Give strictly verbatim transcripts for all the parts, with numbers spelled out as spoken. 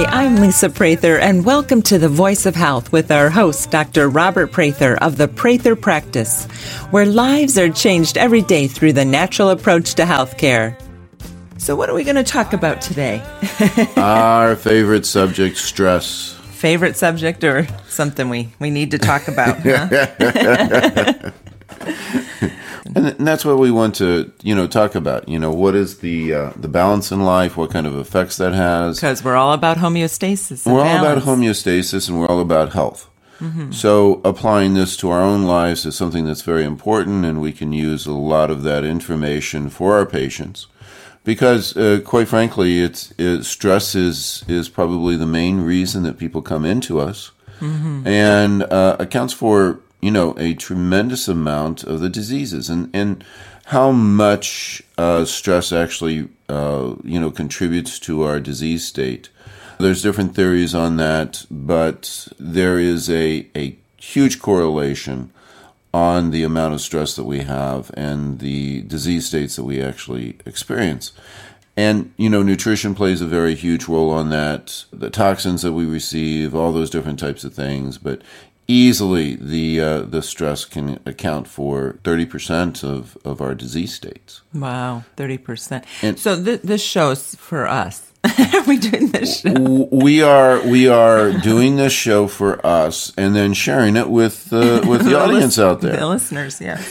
I'm Lisa Prather, and welcome to The Voice of Health with our host, Doctor Robert Prather of the Prather Practice, where lives are changed every day through the natural approach to healthcare. So what are we going to talk about today? Our favorite subject, stress. Favorite subject or something we, we need to talk about, huh? And that's what we want to, you know, talk about. You know, what is the uh, the balance in life? What kind of effects that has? Because we're all about homeostasis. And we're balance. all about homeostasis, and we're all about health. Mm-hmm. So applying this to our own lives is something that's very important, and we can use a lot of that information for our patients. Because, uh, quite frankly, it's it, stress is is probably the main reason that people come into us, mm-hmm. and uh, accounts for, you know, a tremendous amount of the diseases, and and how much uh, stress actually, uh, you know, contributes to our disease state. There's different theories on that, but there is a a huge correlation on the amount of stress that we have and the disease states that we actually experience. And, you know, nutrition plays a very huge role on that, the toxins that we receive, all those different types of things. But easily the uh, the stress can account for thirty percent of, of our disease states. Wow, thirty percent. And so th- this show's for us. Are we doing this show? We are we are doing this show for us, and then sharing it with uh, with the, the audience list- out there, the listeners. Yeah,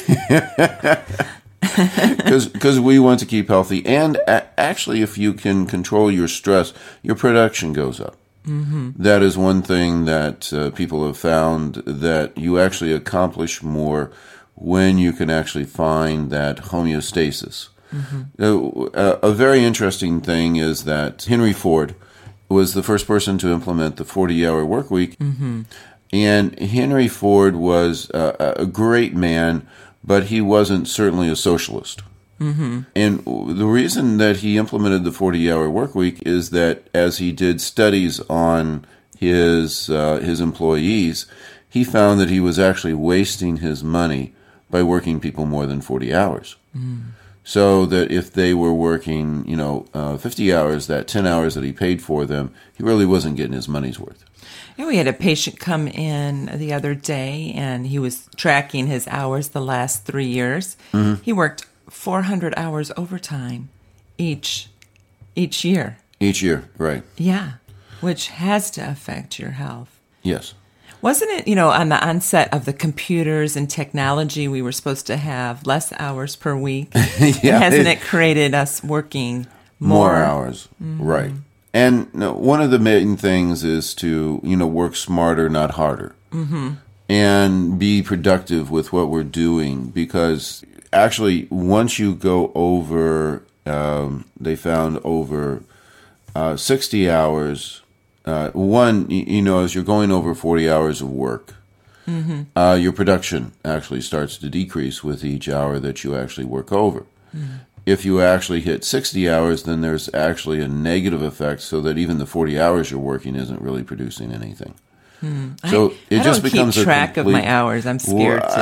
because we want to keep healthy, and a- actually, if you can control your stress, your production goes up. Mm-hmm. That is one thing that uh, people have found, that you actually accomplish more when you can actually find that homeostasis. Mm-hmm. Uh, a very interesting thing is that Henry Ford was the first person to implement the forty-hour work week. Mm-hmm. And Henry Ford was uh, a great man, but he wasn't certainly a socialist. Mm-hmm. And the reason that he implemented the forty-hour work week is that as he did studies on his uh, his employees, he found that he was actually wasting his money by working people more than forty hours. Mm. So that if they were working, you know, uh, fifty hours, that ten hours that he paid for them, he really wasn't getting his money's worth. Yeah, we had a patient come in the other day, and he was tracking his hours the last three years. Mm-hmm. He worked four hundred hours overtime each each year. Each year, right. Yeah, which has to affect your health. Yes. Wasn't it, you know, on the onset of the computers and technology, we were supposed to have less hours per week? Yeah, hasn't it, it created us working more? More hours, mm-hmm. Right. And you know, one of the main things is to, you know, work smarter, not harder. Mm-hmm. And be productive with what we're doing, because actually, once you go over, um, they found over uh, sixty hours. Uh, one, you know, as you're going over forty hours of work, mm-hmm. uh, your production actually starts to decrease with each hour that you actually work over. Mm-hmm. If you actually hit sixty hours, then there's actually a negative effect, so that even the forty hours you're working isn't really producing anything. Hmm. I, So it I just don't becomes keep track a complete, of my hours. I'm scared to.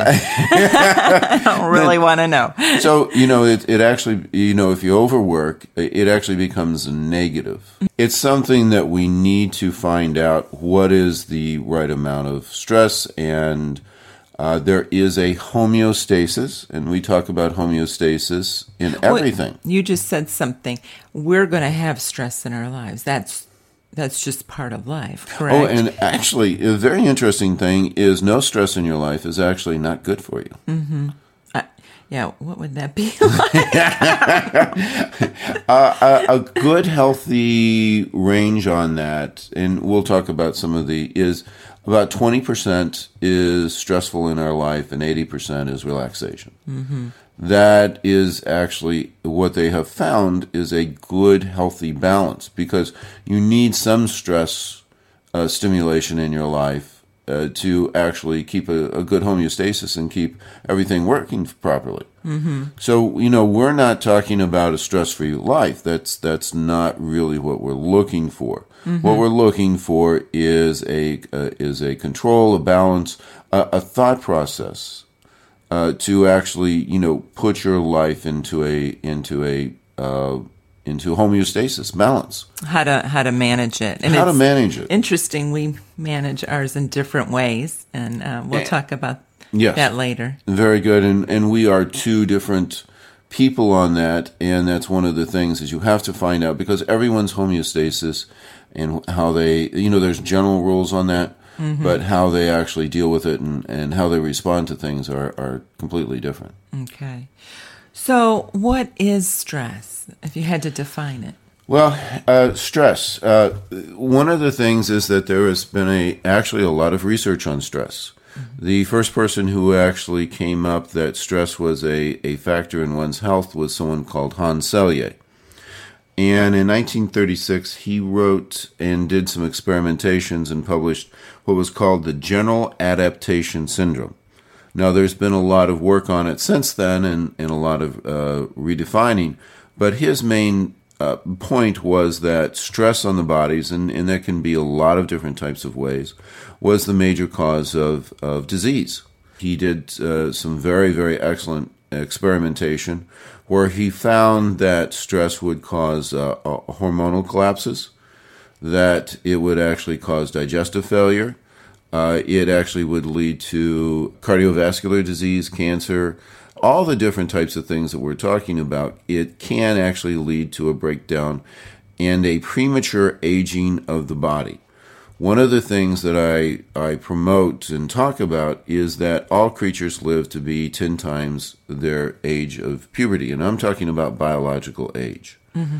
I don't really want to know. So, you know, it, it actually, you know, if you overwork, it actually becomes a negative. It's something that we need to find out what is the right amount of stress, and uh, there is a homeostasis, and we talk about homeostasis in everything. Well, you just said something. We're going to have stress in our lives. That's That's just part of life, correct? Oh, and actually, a very interesting thing is no stress in your life is actually not good for you. Mm-hmm. Uh, yeah, what would that be like? uh, a, a good, healthy range on that, and we'll talk about some of the, is about twenty percent is stressful in our life and eighty percent is relaxation. Mm-hmm. That is actually what they have found is a good, healthy balance, because you need some stress uh, stimulation in your life uh, to actually keep a, a good homeostasis and keep everything working properly. Mm-hmm. So, you know, we're not talking about a stress-free life. That's that's not really what we're looking for. Mm-hmm. What we're looking for is a uh, is a control, a balance, a, a thought process. Uh, to actually, you know, put your life into a into a uh, into homeostasis, balance. How to how to manage it. And How to it's manage it. Interesting, we manage ours in different ways, and uh, we'll talk about Yes. that later. Very good. And, and we are two different people on that, and that's one of the things is you have to find out, because everyone's homeostasis and how they, you know, there's general rules on that, mm-hmm. but how they actually deal with it and, and how they respond to things are, are completely different. Okay. So what is stress, if you had to define it? Well, uh, stress. Uh, one of the things is that there has been a actually a lot of research on stress. Mm-hmm. The first person who actually came up that stress was a, a factor in one's health was someone called Hans Selye. And in nineteen thirty-six, he wrote and did some experimentations and published what was called the General Adaptation Syndrome. Now, there's been a lot of work on it since then and, and a lot of uh, redefining, but his main uh, point was that stress on the bodies, and, and that can be a lot of different types of ways, was the major cause of, of disease. He did uh, some very, very excellent experimentation where he found that stress would cause uh, hormonal collapses, that it would actually cause digestive failure, uh, it actually would lead to cardiovascular disease, cancer, all the different types of things that we're talking about. It can actually lead to a breakdown and a premature aging of the body. One of the things that I, I promote and talk about is that all creatures live to be ten times their age of puberty, and I'm talking about biological age. Mm-hmm.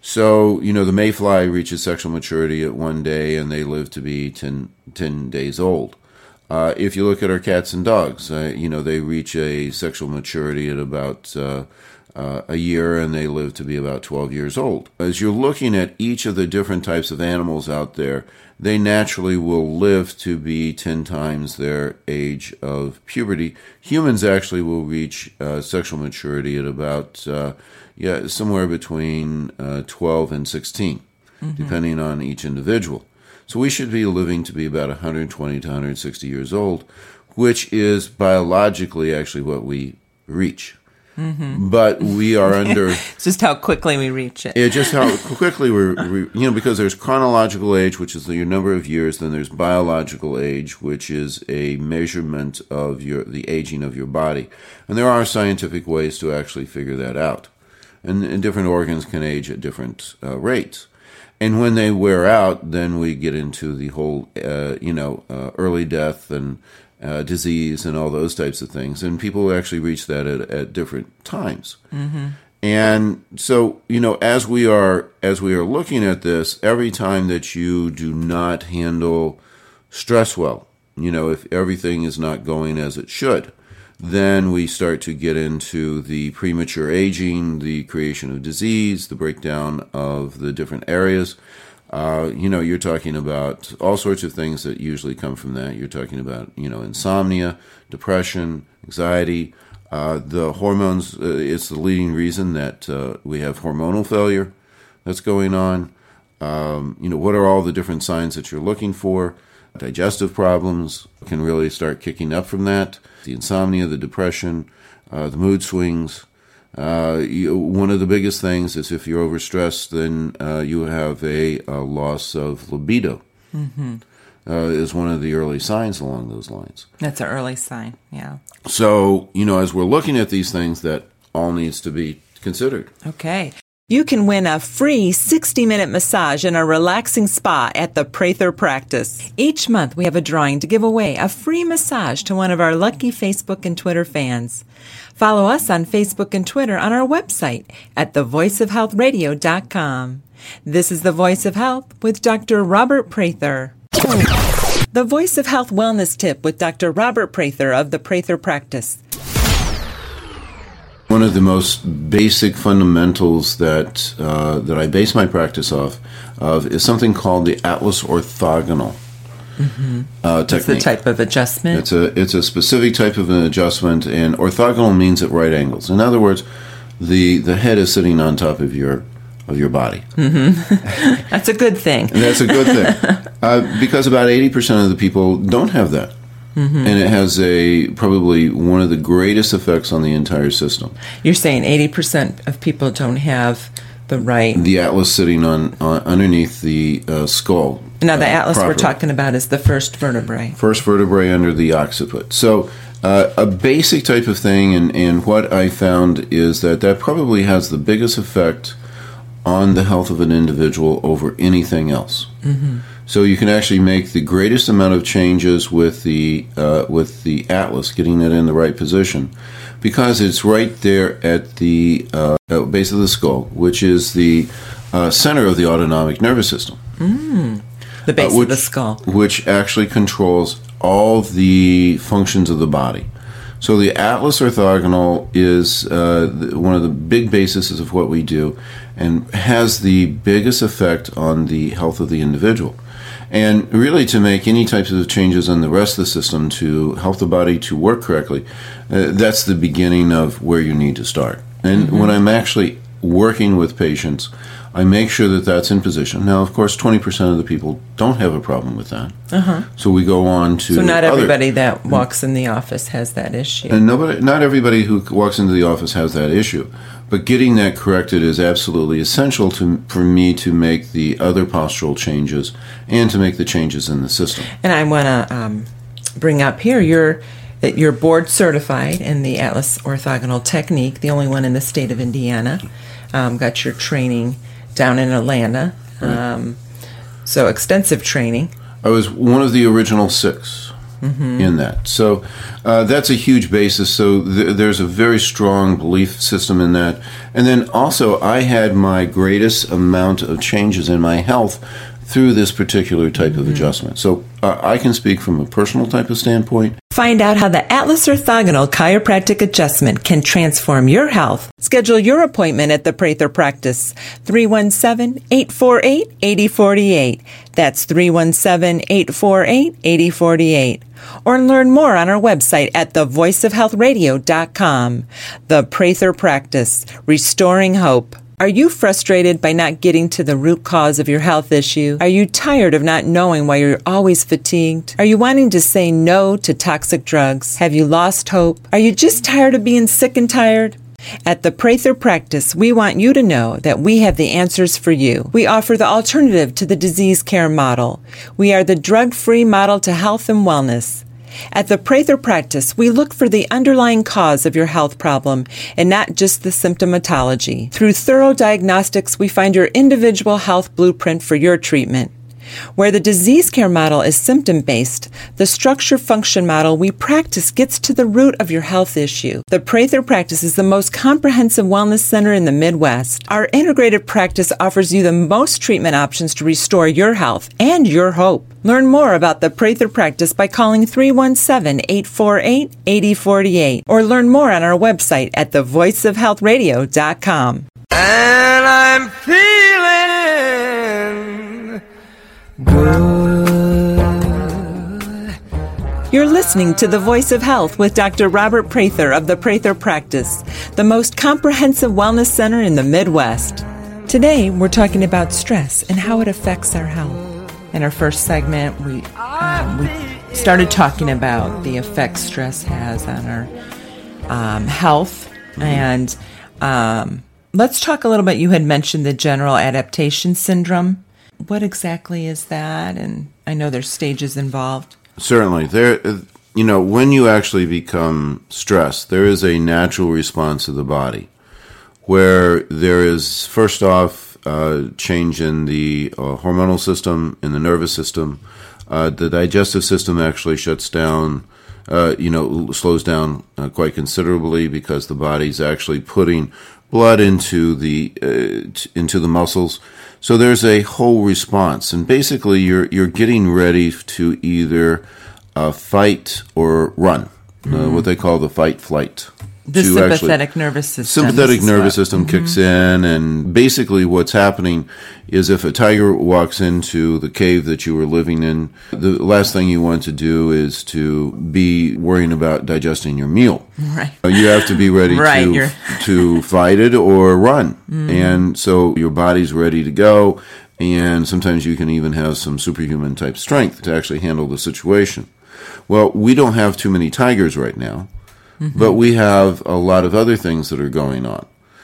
So, you know, the mayfly reaches sexual maturity at one day, and they live to be ten, ten days old. Uh, if you look at our cats and dogs, uh, you know, they reach a sexual maturity at about uh, uh, a year, and they live to be about twelve years old. As you're looking at each of the different types of animals out there, they naturally will live to be ten times their age of puberty. Humans actually will reach uh, sexual maturity at about uh, yeah somewhere between uh, twelve and sixteen, mm-hmm. depending on each individual. So we should be living to be about one hundred twenty to one hundred sixty years old, which is biologically actually what we reach. Mm-hmm. But we are under... It's just how quickly we reach it. Yeah, just how quickly we're, we, you know, because there's chronological age, which is your number of years, then there's biological age, which is a measurement of your the aging of your body. And there are scientific ways to actually figure that out. And, and different organs can age at different uh, rates. And when they wear out, then we get into the whole, uh, you know, uh, early death and uh, disease and all those types of things. And people actually reach that at, at different times. Mm-hmm. And so, you know, as we are as we are looking at this, every time that you do not handle stress well, you know, if everything is not going as it should, then we start to get into the premature aging, the creation of disease, the breakdown of the different areas. Uh, you know, you're talking about all sorts of things that usually come from that. You're talking about, you know, insomnia, depression, anxiety. Uh, the hormones, uh, it's the leading reason that uh, we have hormonal failure that's going on. Um, you know, what are all the different signs that you're looking for? Digestive problems can really start kicking up from that. The insomnia, the depression, uh, the mood swings. Uh, you, one of the biggest things is if you're overstressed, then uh, you have a, a loss of libido. Mm-hmm. Uh, is one of the early signs along those lines. That's an early sign, yeah. So, you know, as we're looking at these things, that all needs to be considered. Okay. You can win a free sixty-minute massage in a relaxing spa at the Prather Practice. Each month, we have a drawing to give away a free massage to one of our lucky Facebook and Twitter fans. Follow us on Facebook and Twitter on our website at the voice of health radio dot com. This is The Voice of Health with Doctor Robert Prather. The Voice of Health Wellness Tip with Doctor Robert Prather of the Prather Practice. One of the most basic fundamentals that uh, that I base my practice off of is something called the Atlas orthogonal mm-hmm. uh, technique. It's a type of adjustment? It's a, it's a specific type of an adjustment, and orthogonal means at right angles. In other words, the, the head is sitting on top of your of your body. Mm-hmm. That's a good thing. And that's a good thing. uh, because about eighty percent of the people don't have that. Mm-hmm. And it has a probably one of the greatest effects on the entire system. You're saying eighty percent of people don't have The right. The atlas sitting on, on underneath the uh, skull. Now, the uh, atlas properly. we're talking about is the first vertebrae. First vertebrae under the occiput. So uh, a basic type of thing, and, and what I found is that that probably has the biggest effect on the health of an individual over anything else. Mm-hmm. So you can actually make the greatest amount of changes with the uh, with the atlas, getting it in the right position, because it's right there at the uh, base of the skull, which is the uh, center of the autonomic nervous system. Mm. The base uh, which, of the skull. Which actually controls all the functions of the body. So the atlas orthogonal is uh, one of the big bases of what we do and has the biggest effect on the health of the individual. And really, to make any types of changes in the rest of the system to help the body to work correctly, uh, that's the beginning of where you need to start. And mm-hmm. when I'm actually working with patients, I make sure that that's in position. Now, of course, twenty percent of the people don't have a problem with that. Uh-huh. So we go on to So not other, everybody that walks in the office has that issue. And nobody, not everybody who walks into the office has that issue. But getting that corrected is absolutely essential to, for me to make the other postural changes and to make the changes in the system. And I want to um, bring up here, you're, that you're board certified in the Atlas Orthogonal Technique, the only one in the state of Indiana. Um, got your training down in Atlanta. Right. Um, so extensive training. I was one of the original six mm-hmm. in that. So uh, that's a huge basis. So th- there's a very strong belief system in that. And then also I had my greatest amount of changes in my health through this particular type mm-hmm. of adjustment. So uh, I can speak from a personal type of standpoint. Find out how the Atlas Orthogonal Chiropractic Adjustment can transform your health. Schedule your appointment at the Prather Practice, three one seven, eight four eight, eight zero four eight. That's three one seven, eight four eight, eight zero four eight. Or learn more on our website at the voice of health radio dot com. The Prather Practice, restoring hope. Are you frustrated by not getting to the root cause of your health issue? Are you tired of not knowing why you're always fatigued? Are you wanting to say no to toxic drugs? Have you lost hope? Are you just tired of being sick and tired? At the Prather Practice, we want you to know that we have the answers for you. We offer the alternative to the disease care model. We are the drug-free model to health and wellness. At the Prather Practice, we look for the underlying cause of your health problem and not just the symptomatology. Through thorough diagnostics, we find your individual health blueprint for your treatment. Where the disease care model is symptom-based, the structure-function model we practice gets to the root of your health issue. The Prather Practice is the most comprehensive wellness center in the Midwest. Our integrated practice offers you the most treatment options to restore your health and your hope. Learn more about the Prather Practice by calling three one seven, eight four eight, eight zero four eight or learn more on our website at the voice of health radio dot com. And I'm feeling good. You're listening to The Voice of Health with Doctor Robert Prather of the Prather Practice, the most comprehensive wellness center in the Midwest. Today, we're talking about stress and how it affects our health. In our first segment, we um, we started talking about the effects stress has on our um, health. Mm-hmm. And um, let's talk a little bit. You had mentioned the general adaptation syndrome. What exactly is that? And I know there's stages involved. Certainly. There, you know, when you actually become stressed, there is a natural response of the body where there is, first off, Uh, change in the uh, hormonal system, in the nervous system. Uh, the digestive system actually shuts down, uh, you know, slows down uh, quite considerably because the body's actually putting blood into the uh, t- into the muscles. So there's a whole response, and basically you're you're getting ready to either uh, fight or run, mm-hmm. uh, what they call the fight flight. The sympathetic nervous system. Sympathetic nervous system mm-hmm. kicks in, and basically what's happening is if a tiger walks into the cave that you were living in, the last thing you want to do is to be worrying about digesting your meal. Right. You have to be ready right, to to fight it or run. Mm. And so your body's ready to go, and sometimes you can even have some superhuman type strength to actually handle the situation. Well, we don't have too many tigers right now. Mm-hmm. But we have a lot of other things that are going on.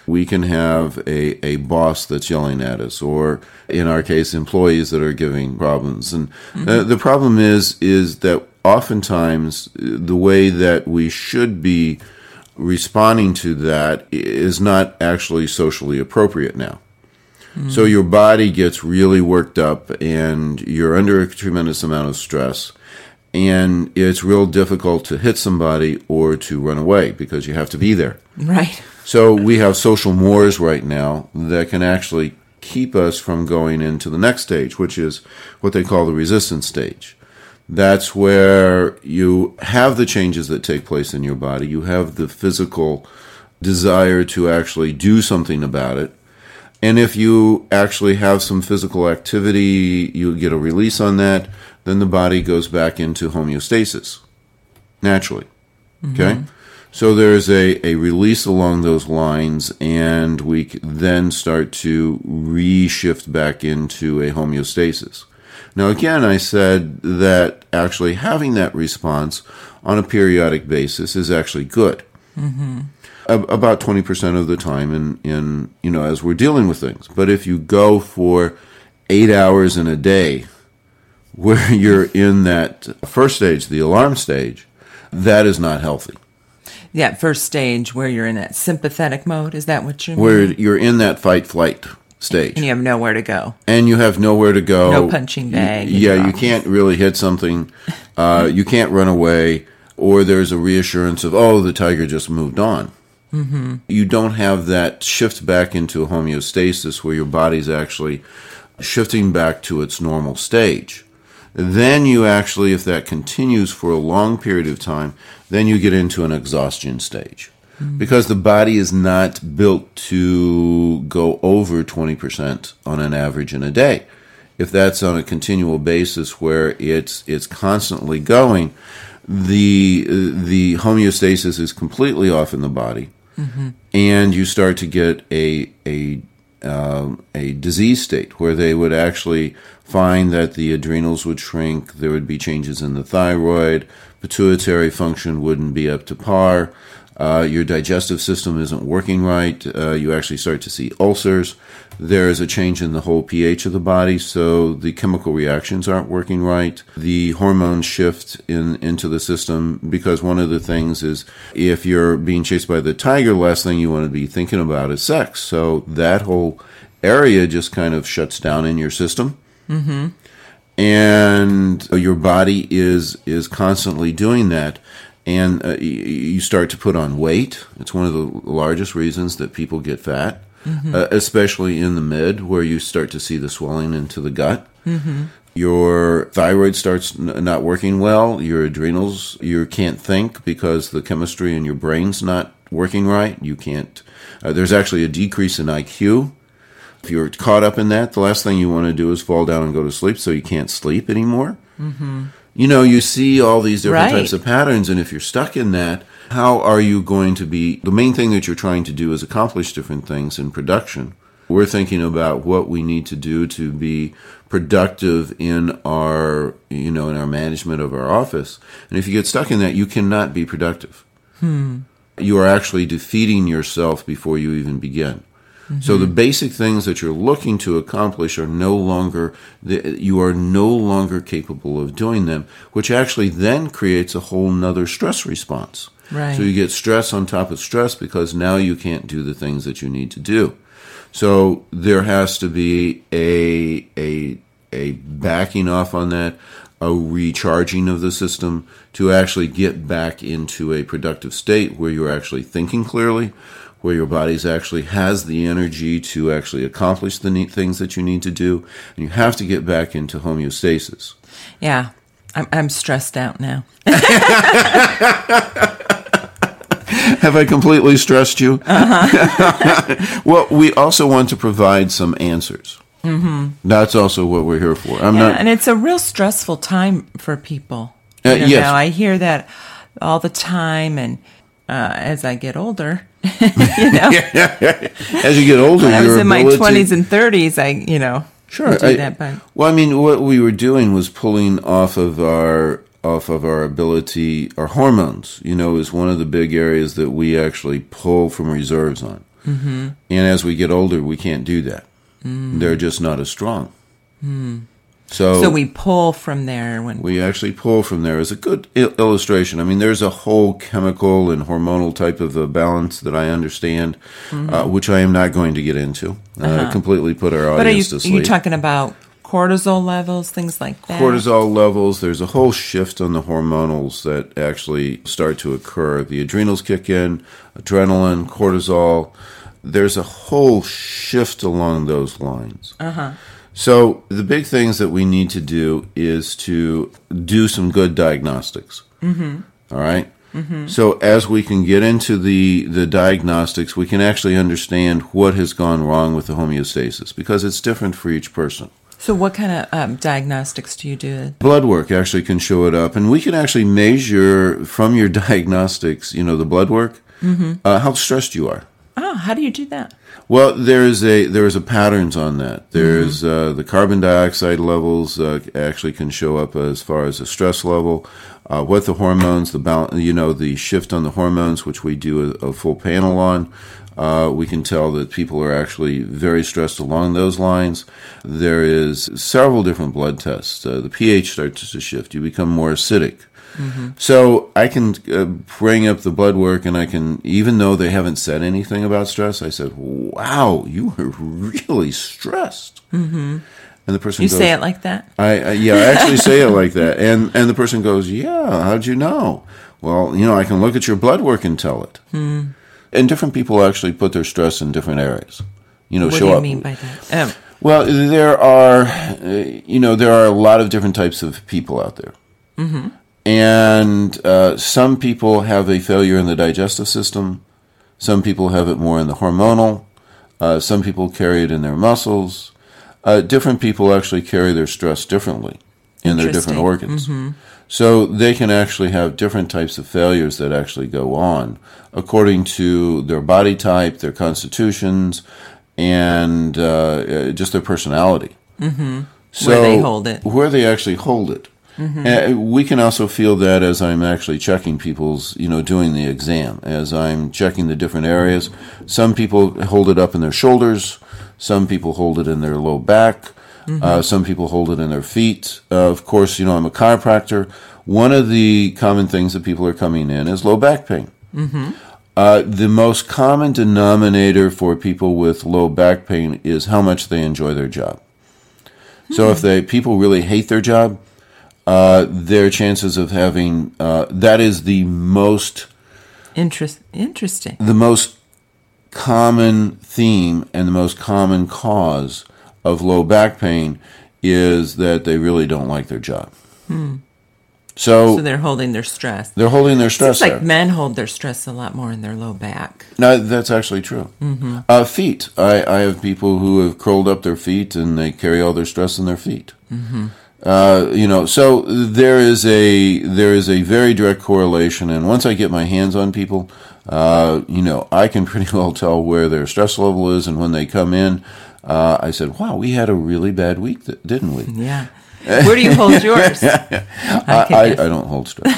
We can have a, a boss that's yelling at us, or in our case, employees that are giving problems. And mm-hmm. uh, the problem is, is that oftentimes the way that we should be responding to that is not actually socially appropriate now. Mm-hmm. So your body gets really worked up and you're under a tremendous amount of stress, and it's real difficult to hit somebody or to run away because you have to be there. Right. So we have social mores right now that can actually keep us from going into the next stage, which is what they call the resistance stage. That's where you have the changes that take place in your body. You have the physical desire to actually do something about it. And if you actually have some physical activity, you get a release on that, then the body goes back into homeostasis naturally. Mm-hmm. Okay? So there's a, a release along those lines, and we then start to re-shift back into a homeostasis. Now, again, I said that actually having that response on a periodic basis is actually good. Mm-hmm. About twenty percent of the time in, in, you know, as we're dealing with things. But if you go for eight hours in a day where you're in that first stage, the alarm stage, that is not healthy. Yeah, first stage where you're in that sympathetic mode, is that what you mean? Where you're in that fight-flight stage. And you have nowhere to go. And you have nowhere to go. No punching bag. You, yeah, you can't really hit something. Uh, you can't run away. Or there's a reassurance of, oh, the tiger just moved on. Mm-hmm. You don't have that shift back into a homeostasis where your body's actually shifting back to its normal stage. Then you actually, if that continues for a long period of time, then you get into an exhaustion stage. Mm-hmm. Because the body is not built to go over twenty percent on an average in a day. If that's on a continual basis where it's it's constantly going, the the homeostasis is completely off in the body. Mm-hmm. And you start to get a a um, a disease state where they would actually find that the adrenals would shrink, there would be changes in the thyroid, pituitary function wouldn't be up to par, uh, your digestive system isn't working right, uh, you actually start to see ulcers, there's a change in the whole pH of the body, so the chemical reactions aren't working right, the hormones shift in into the system, because one of the things is if you're being chased by the tiger, the last thing you want to be thinking about is sex, so that whole area just kind of shuts down in your system. Mm-hmm. And your body is is constantly doing that, and uh, you start to put on weight. It's one of the largest reasons that people get fat, mm-hmm. uh, especially in the mid, where you start to see the swelling into the gut. Mm-hmm. Your thyroid starts n- not working well. Your adrenals, you can't think because the chemistry in your brain's not working right. You can't. Uh, there's actually a decrease in I Q. If you're caught up in that, the last thing you want to do is fall down and go to sleep, so you can't sleep anymore. Mm-hmm. You know, you see all these different right. types of patterns, and if you're stuck in that, how are you going to be... The main thing that you're trying to do is accomplish different things in production. We're thinking about what we need to do to be productive in our, you know, in our management of our office. And if you get stuck in that, you cannot be productive. Hmm. You are actually defeating yourself before you even begin. Mm-hmm. So the basic things that you're looking to accomplish are no longer, you are no longer capable of doing them, which actually then creates a whole nother stress response. Right. So you get stress on top of stress because now you can't do the things that you need to do. So there has to be a a a backing off on that, a recharging of the system to actually get back into a productive state where you're actually thinking clearly, where your body actually has the energy to actually accomplish the neat things that you need to do, and you have to get back into homeostasis. Yeah, I'm, I'm stressed out now. Have I completely stressed you? Uh-huh. Well, we also want to provide some answers. Mm-hmm. That's also what we're here for. I'm yeah, not, and it's a real stressful time for people. Uh, you know, yes. Now I hear that all the time, and uh, as I get older, you know, as you get older, when I was your in ability, my twenties and thirties, I, you know, sure, do I, that. But well, I mean, what we were doing was pulling off of our off of our ability, our hormones. You know, is one of the big areas that we actually pull from reserves on. Mm-hmm. And as we get older, we can't do that. Mm. They're just not as strong. Mm. So, so we pull from there. When we actually pull from there is a good il- illustration. I mean, there's a whole chemical and hormonal type of a balance that I understand, mm-hmm. uh, which I am not going to get into. Uh-huh. Completely put our audience but are you, to sleep. Are you talking about cortisol levels, things like that? Cortisol levels, there's a whole shift on the hormonals that actually start to occur. The adrenals kick in, adrenaline, cortisol. There's a whole shift along those lines. Uh-huh. So the big things that we need to do is to do some good diagnostics. Mm-hmm. All right? Mm-hmm. So as we can get into the, the diagnostics, we can actually understand what has gone wrong with the homeostasis, because it's different for each person. So what kind of um, diagnostics do you do? Blood work actually can show it up, and we can actually measure from your diagnostics, you know, the blood work, mm-hmm. uh, how stressed you are. Oh, how do you do that? Well, there is a there is a patterns on that. There's mm-hmm. uh, the carbon dioxide levels uh, actually can show up as far as the stress level, uh, what the hormones, the balance, you know, the shift on the hormones, which we do a, a full panel on. Uh, we can tell that people are actually very stressed along those lines. There is several different blood tests. Uh, the pH starts to shift. You become more acidic. Mm-hmm. So I can uh, bring up the blood work, and I can, even though they haven't said anything about stress, I said, wow, you are really stressed. Mm-hmm. And the person you goes, say it like that? I, I Yeah, I actually say it like that. And, and the person goes, yeah, how'd you know? Well, you know, I can look at your blood work and tell it. Mm. And different people actually put their stress in different areas. You know, what show do you up. mean by that? Um, well, there are, uh, you know, there are a lot of different types of people out there. Mm-hmm. And uh, some people have a failure in the digestive system. Some people have it more in the hormonal. Uh, some people carry it in their muscles. Uh, different people actually carry their stress differently in their different organs. Mm-hmm. So they can actually have different types of failures that actually go on according to their body type, their constitutions, and uh, just their personality. Mm-hmm. So where they hold it. Where they actually hold it. Mm-hmm. And we can also feel that as I'm actually checking people's, you know, doing the exam, as I'm checking the different areas. Some people hold it up in their shoulders. Some people hold it in their low back. Mm-hmm. Uh, some people hold it in their feet. Uh, of course, you know, I'm a chiropractor. One of the common things that people are coming in is low back pain. Mm-hmm. Uh, the most common denominator for people with low back pain is how much they enjoy their job. Mm-hmm. So if they people really hate their job, uh, their chances of having uh, that is the most Interest, interesting. The most common theme and the most common cause of low back pain is that they really don't like their job. Hmm. So, so they're holding their stress. They're holding their stress. It's like there. Men hold their stress a lot more in their low back. No, that's actually true. Mm-hmm. Uh, feet. I, I have people who have curled up their feet and they carry all their stress in their feet. Mm-hmm. Uh, you know, so there is a there is a very direct correlation. And once I get my hands on people, uh, you know, I can pretty well tell where their stress level is. And when they come in, uh, I said, "Wow, we had a really bad week, didn't we?" Yeah. Where do you hold yours? I, I, I don't hold stress.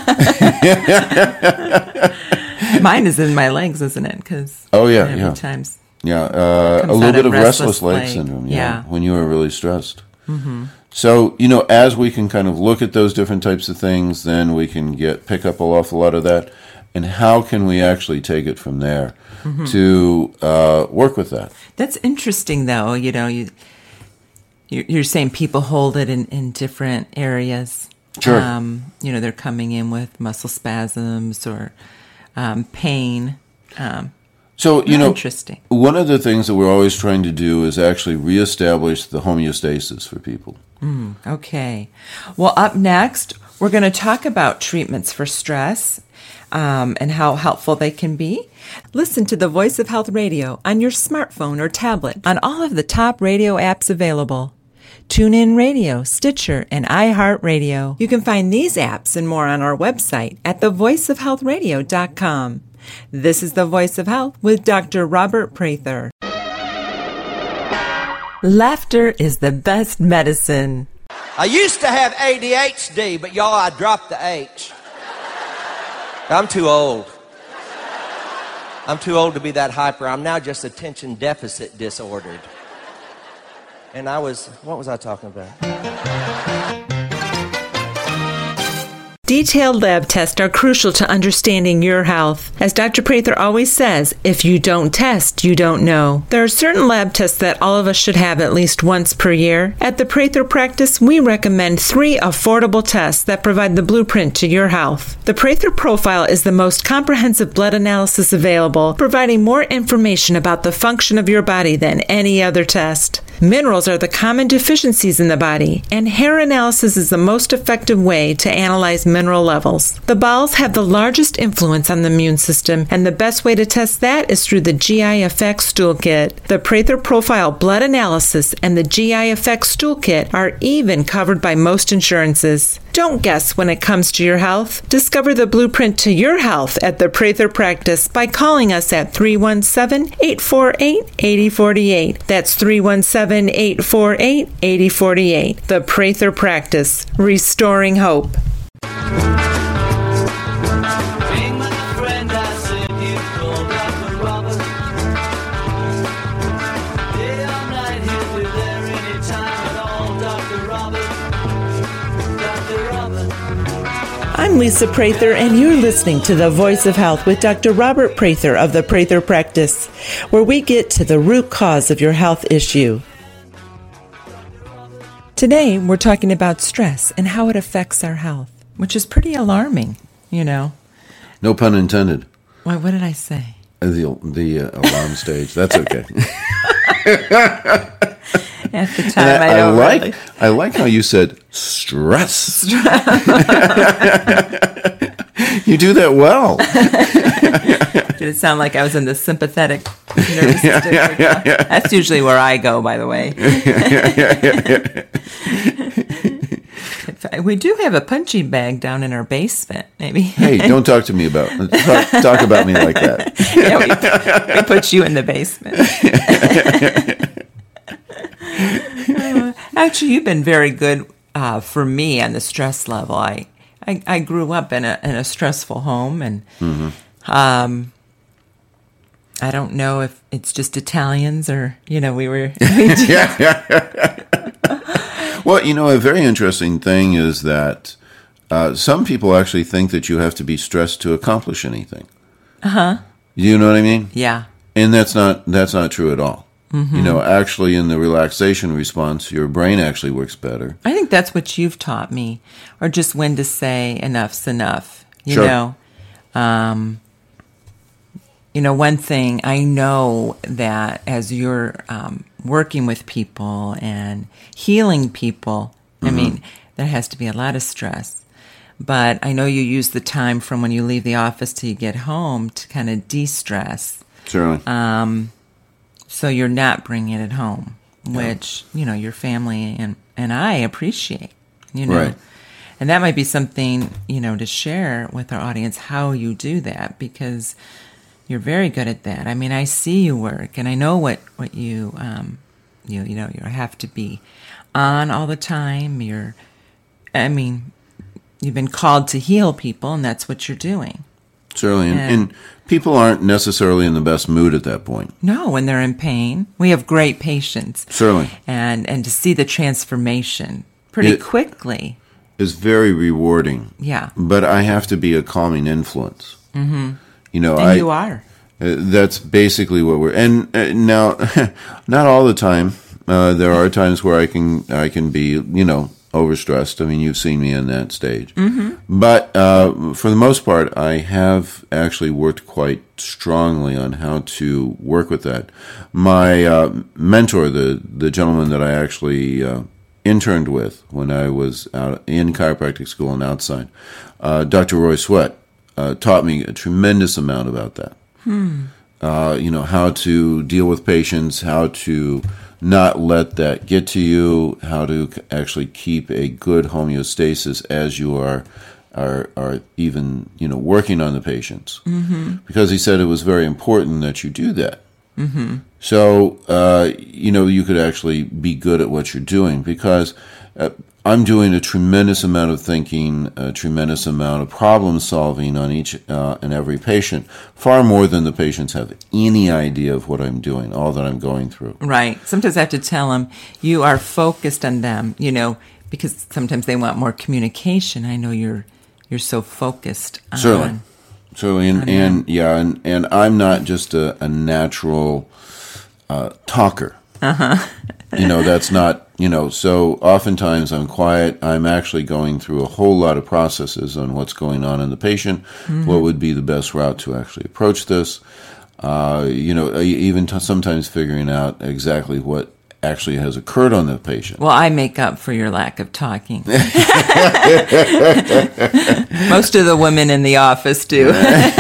Mine is in my legs, isn't it? Because oh yeah, yeah. Times yeah, uh, a little bit of restless, restless leg, leg syndrome. Yeah, yeah, when you are really stressed. Mm-hmm. So you know, as we can kind of look at those different types of things, then we can get pick up an awful lot of that. And how can we actually take it from there mm-hmm. to uh, work with that? That's interesting, though. You know, you. You're saying people hold it in, in different areas. Sure. Um, you know, they're coming in with muscle spasms or um, pain. Um, so, you know, interesting. One of the things that we're always trying to do is actually reestablish the homeostasis for people. Mm, okay. Well, up next, we're going to talk about treatments for stress um, and how helpful they can be. Listen to the Voice of Health Radio on your smartphone or tablet on all of the top radio apps available. TuneIn Radio, Stitcher, and iHeartRadio. You can find these apps and more on our website at the voice of health radio dot com. This is The Voice of Health with Doctor Robert Prather. Laughter is the best medicine. I used to have A D H D, but y'all, I dropped the H. I'm too old. I'm too old to be that hyper. I'm now just attention deficit disordered. And I was, what was I talking about? Detailed lab tests are crucial to understanding your health. As Doctor Prather always says, if you don't test, you don't know. There are certain lab tests that all of us should have at least once per year. At the Prather Practice, we recommend three affordable tests that provide the blueprint to your health. The Prather Profile is the most comprehensive blood analysis available, providing more information about the function of your body than any other test. Minerals are the common deficiencies in the body, and hair analysis is the most effective way to analyze mineral levels. The bowels have the largest influence on the immune system, and the best way to test that is through the G I F X Stool Kit. The Prather Profile Blood Analysis and the G I F X Stool Kit are even covered by most insurances. Don't guess when it comes to your health. Discover the blueprint to your health at the Prather Practice by calling us at three one seven, eight four eight, eight zero four eight. That's three one seven, eight four eight, eight zero four eight. The Prather Practice, restoring hope. I'm Lisa Prather, and you're listening to The Voice of Health with Doctor Robert Prather of the Prather Practice, where we get to the root cause of your health issue. Today, we're talking about stress and how it affects our health, which is pretty alarming, you know. No pun intended. Why, what did I say? The, the uh, alarm stage. That's okay. At the time, I, I, don't I like. really. I like how you said stress. You do that well. Did it sound like I was in the sympathetic nervous system? Yeah, yeah, yeah, yeah. That's usually where I go, by the way. We do have a punching bag down in our basement, maybe. Hey, don't talk to me about talk, talk about me like that. Yeah, we, we put you in the basement. uh, actually, you've been very good uh, for me on the stress level. I, I, I grew up in a in a stressful home, and mm-hmm. um, I don't know if it's just Italians or you know we were. yeah, yeah. Well, you know, a very interesting thing is that uh, some people actually think that you have to be stressed to accomplish anything. Uh huh. You know what I mean? Yeah. And that's not that's not true at all. Mm-hmm. You know, actually, in the relaxation response, your brain actually works better. I think that's what you've taught me, or just when to say enough's enough. You sure. know, um, you know, one thing I know that as you're um, working with people and healing people, mm-hmm. I mean, there has to be a lot of stress. But I know you use the time from when you leave the office till you get home to kind of de-stress. Certainly. Um, so you're not bringing it home, which, yeah. you know, your family and, and I appreciate, you know. Right. And that might be something, you know, to share with our audience how you do that, because you're very good at that. I mean, I see you work, and I know what, what you, um, you, you know, you have to be on all the time. You're, I mean, you've been called to heal people, and that's what you're doing. Certainly. And, and people aren't necessarily in the best mood at that point. No, when they're in pain. We have great patients. Certainly. And and to see the transformation pretty it quickly is very rewarding. Yeah. But I have to be a calming influence. Mm-hmm. You know, and I, you are. Uh, that's basically what we're. And uh, now, not all the time. Uh, there are times where I can I can be, you know, overstressed. I mean, you've seen me in that stage. Mm-hmm. But uh, for the most part, I have actually worked quite strongly on how to work with that. My uh, mentor, the the gentleman that I actually uh, interned with when I was out in chiropractic school and outside, uh, Doctor Roy Sweat, uh, taught me a tremendous amount about that. Hmm. Uh, you know, how to deal with patients, how to not let that get to you, how to actually keep a good homeostasis as you are are, are even, you know, working on the patients. Mm-hmm. Because he said it was very important that you do that. Mm-hmm. So, uh, you know, you could actually be good at what you're doing. Because uh, I'm doing a tremendous amount of thinking, a tremendous amount of problem solving on each uh, and every patient, far more than the patients have any idea of what I'm doing, all that I'm going through. Right. Sometimes I have to tell them, you are focused on them, you know, because sometimes they want more communication. I know you're you're so focused on. Certainly. Certainly. And, and yeah, and, and I'm not just a, a natural uh, talker. Uh-huh. You know, that's not, you know, so oftentimes I'm quiet. I'm actually going through a whole lot of processes on what's going on in the patient, mm-hmm. what would be the best route to actually approach this, uh, you know, even t- sometimes figuring out exactly what actually has occurred on the patient. Well, I make up for your lack of talking. Most of the women in the office do.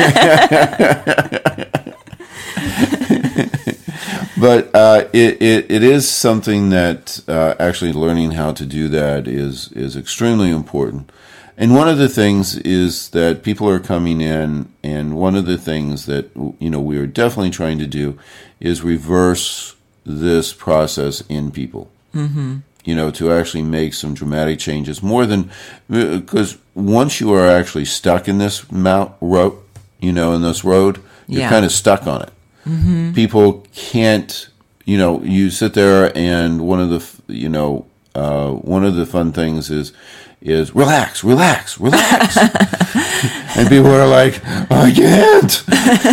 But uh, it, it it is something that uh, actually learning how to do that is is extremely important. And one of the things is that people are coming in, and one of the things that you know we are definitely trying to do is reverse this process in people. Mm-hmm. You know, to actually make some dramatic changes more than because once you are actually stuck in this mount road, you know, in this road, you're yeah. kind of stuck on it. Mm-hmm. People can't, you know, you sit there and one of the, you know, uh, one of the fun things is, is relax, relax, relax. And people are like, I can't.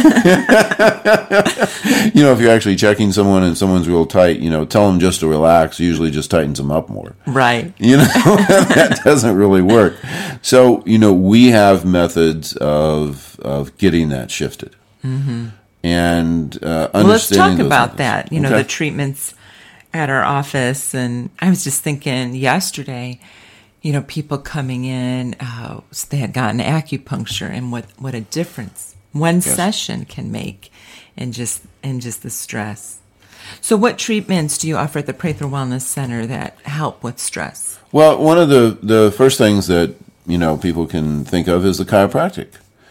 You know, if you're actually checking someone and someone's real tight, you know, tell them just to relax. Usually just tightens them up more. Right. You know, that doesn't really work. So, you know, we have methods of, of getting that shifted. Mm-hmm. And uh, understanding. Well, let's talk about methods. that. You know, okay. the treatments at our office, and I was just thinking yesterday, you know, people coming in, uh, they had gotten acupuncture, and what, what a difference one yes. session can make, in just in just the stress. So, what treatments do you offer at the Prather Wellness Center that help with stress? Well, one of the the first things that you know people can think of is the chiropractic.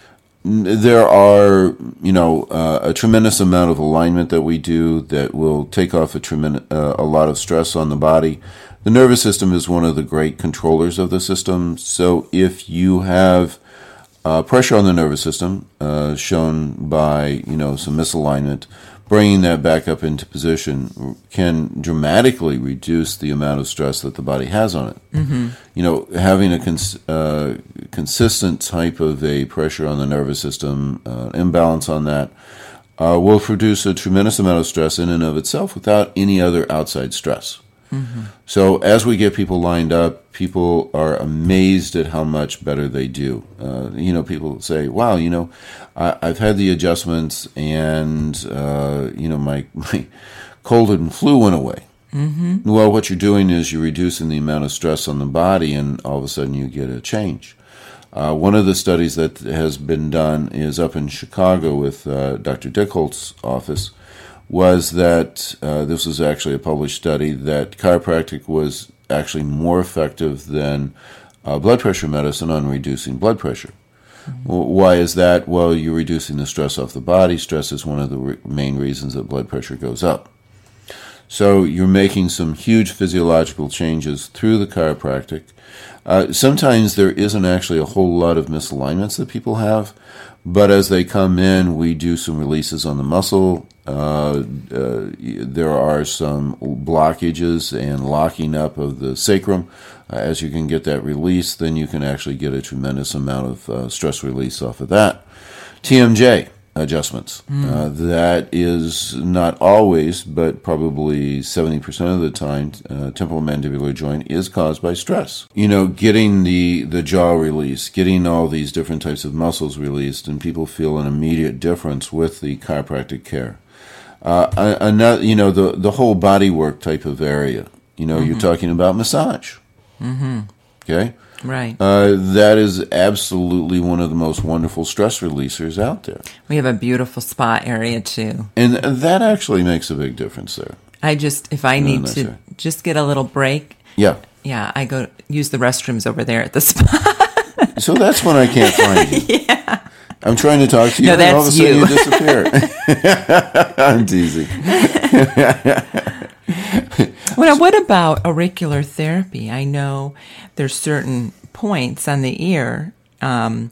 There are, you know, uh, a tremendous amount of alignment that we do that will take off a tremendous, uh, a lot of stress on the body. The nervous system is one of the great controllers of the system. So if you have uh, pressure on the nervous system, uh, shown by, you know, some misalignment, bringing that back up into position can dramatically reduce the amount of stress that the body has on it. Mm-hmm. You know, having a cons- uh, consistent type of a pressure on the nervous system, uh, imbalance on that, uh, will produce a tremendous amount of stress in and of itself without any other outside stress. Mm-hmm. So as we get people lined up, people are amazed at how much better they do. Uh, you know, people say, wow, you know, I, I've had the adjustments and, uh, you know, my, my cold and flu went away. Mm-hmm. Well, what you're doing is you're reducing the amount of stress on the body, and all of a sudden you get a change. Uh, one of the studies that has been done is up in Chicago with uh, Doctor Dickholt's office, was that uh, this was actually a published study that chiropractic was actually more effective than uh, blood pressure medicine on reducing blood pressure. Mm-hmm. Well, why is that? Well, you're reducing the stress off the body. Stress is one of the re- main reasons that blood pressure goes up. So you're making some huge physiological changes through the chiropractic. Uh, sometimes there isn't actually a whole lot of misalignments that people have, but as they come in, we do some releases on the muscle. Uh, uh, there are some blockages and locking up of the sacrum. Uh, as you can get that release, then you can actually get a tremendous amount of uh, stress release off of that. T M J adjustments. Mm. Uh, that is not always, but probably seventy percent of the time, uh, temporomandibular joint is caused by stress. You know, getting the, the jaw released, getting all these different types of muscles released, and people feel an immediate difference with the chiropractic care. Uh, another, you know, the, the whole body work type of area. You know, mm-hmm. you're talking about massage. Mm-hmm. Okay? Right. Uh, that is absolutely one of the most wonderful stress releasers out there. We have a beautiful spa area, too. And that actually makes a big difference there. I just, if I need to area. just get a little break. Yeah. Yeah, I go use the restrooms over there at the spa. So that's when I can't find you. Yeah. I'm trying to talk to you, no, and all of a sudden you, you disappear. I'm teasing. Well, what about auricular therapy? I know there's certain points on the ear um,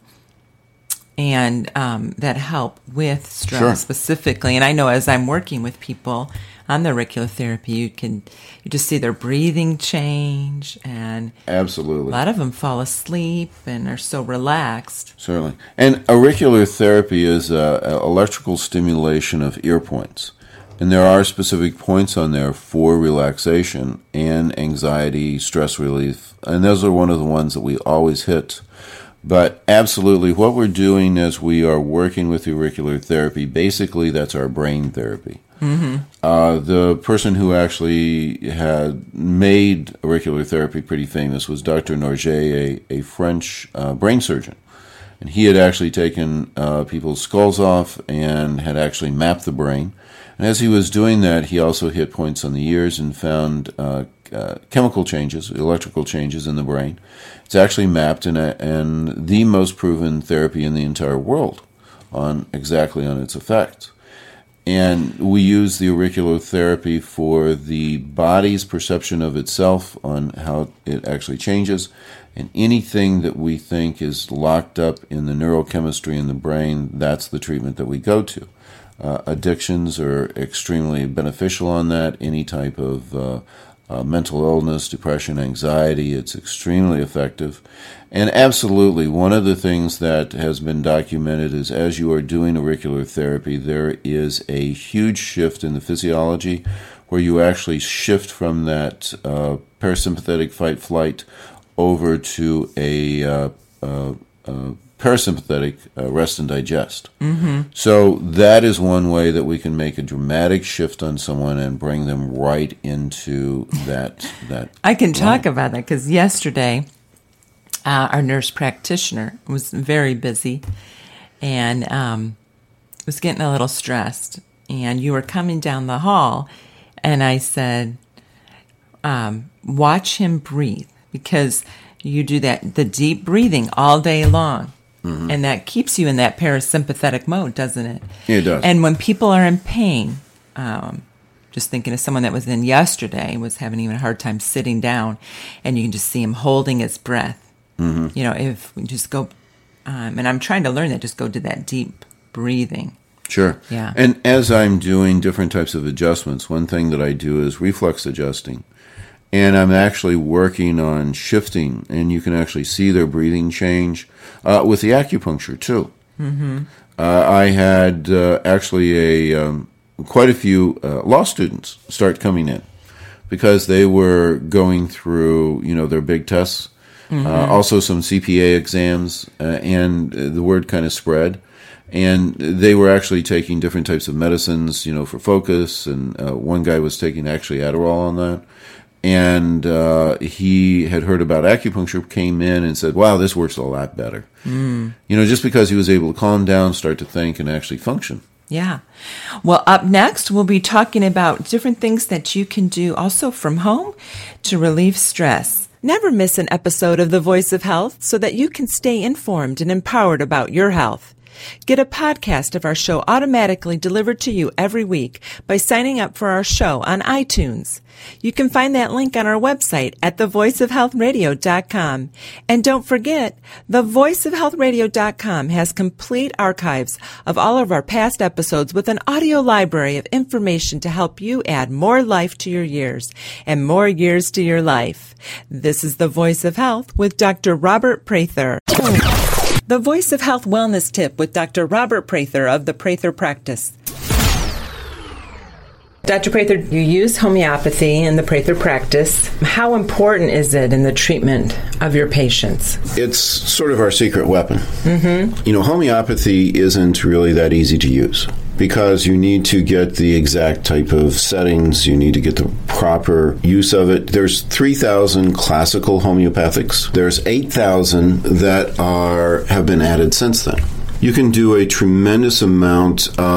and um, that help with stress Sure. specifically. And I know as I'm working with people on the auricular therapy, you can you just see their breathing change, and Absolutely. a lot of them fall asleep and are so relaxed. Certainly. And auricular therapy is uh, electrical stimulation of ear points. And there are specific points on there for relaxation and anxiety, stress relief. And those are one of the ones that we always hit. But absolutely, what we're doing as we are working with auricular therapy, basically that's our brain therapy. Mm-hmm. Uh, the person who actually had made auricular therapy pretty famous was Doctor Norgay, a, a French uh, brain surgeon. And he had actually taken uh, people's skulls off and had actually mapped the brain. And as he was doing that, he also hit points on the ears and found uh, uh, chemical changes, electrical changes in the brain. It's actually mapped in a, and the most proven therapy in the entire world on exactly on its effects. And we use the auricular therapy for the body's perception of itself on how it actually changes. And anything that we think is locked up in the neurochemistry in the brain, that's the treatment that we go to. Uh, addictions are extremely beneficial on that. Any type of uh, uh, mental illness, depression, anxiety, it's extremely effective. And absolutely, one of the things that has been documented is as you are doing auricular therapy, there is a huge shift in the physiology where you actually shift from that uh, parasympathetic fight-flight over to a uh, uh, uh, parasympathetic uh, rest and digest. Mm-hmm. So that is one way that we can make a dramatic shift on someone and bring them right into that. that I can talk line. about that because yesterday uh, our nurse practitioner was very busy and um, was getting a little stressed. And you were coming down the hall, and I said, um, watch him breathe, because you do that the deep breathing all day long. Mm-hmm. And that keeps you in that parasympathetic mode, doesn't it? It does. And when people are in pain, um, just thinking of someone that was in yesterday, was having even a hard time sitting down, and you can just see him holding his breath. Mm-hmm. You know, if we just go, um, and I'm trying to learn that, just go to that deep breathing. Sure. Yeah. And as I'm doing different types of adjustments, one thing that I do is reflex adjusting. And I'm actually working on shifting, and you can actually see their breathing change uh, with the acupuncture, too. Mm-hmm. Uh, I had uh, actually a um, quite a few uh, law students start coming in because they were going through, you know, their big tests, mm-hmm. uh, also some C P A exams, uh, and the word kind of spread. And they were actually taking different types of medicines, you know, for focus, and uh, one guy was taking actually Adderall on that. And uh, he had heard about acupuncture, came in and said, wow, this works a lot better. Mm. You know, just because he was able to calm down, start to think, and actually function. Yeah. Well, up next, we'll be talking about different things that you can do also from home to relieve stress. Never miss an episode of The Voice of Health so that you can stay informed and empowered about your health. Get a podcast of our show automatically delivered to you every week by signing up for our show on iTunes. You can find that link on our website at the voice of health radio dot com. And don't forget, the voice of health radio dot com has complete archives of all of our past episodes with an audio library of information to help you add more life to your years and more years to your life. This is The Voice of Health with Doctor Robert Prather. The Voice of Health Wellness Tip with Doctor Robert Prather of the Prather Practice. Doctor Prather, you use homeopathy in the Prather Practice. How important is it in the treatment of your patients? It's sort of our secret weapon. Mm-hmm. You know, homeopathy isn't really that easy to use because you need to get the exact type of settings, you need to get the proper use of it. There's three thousand classical homeopathics. There's eight thousand that are have been added since then. You can do a tremendous amount of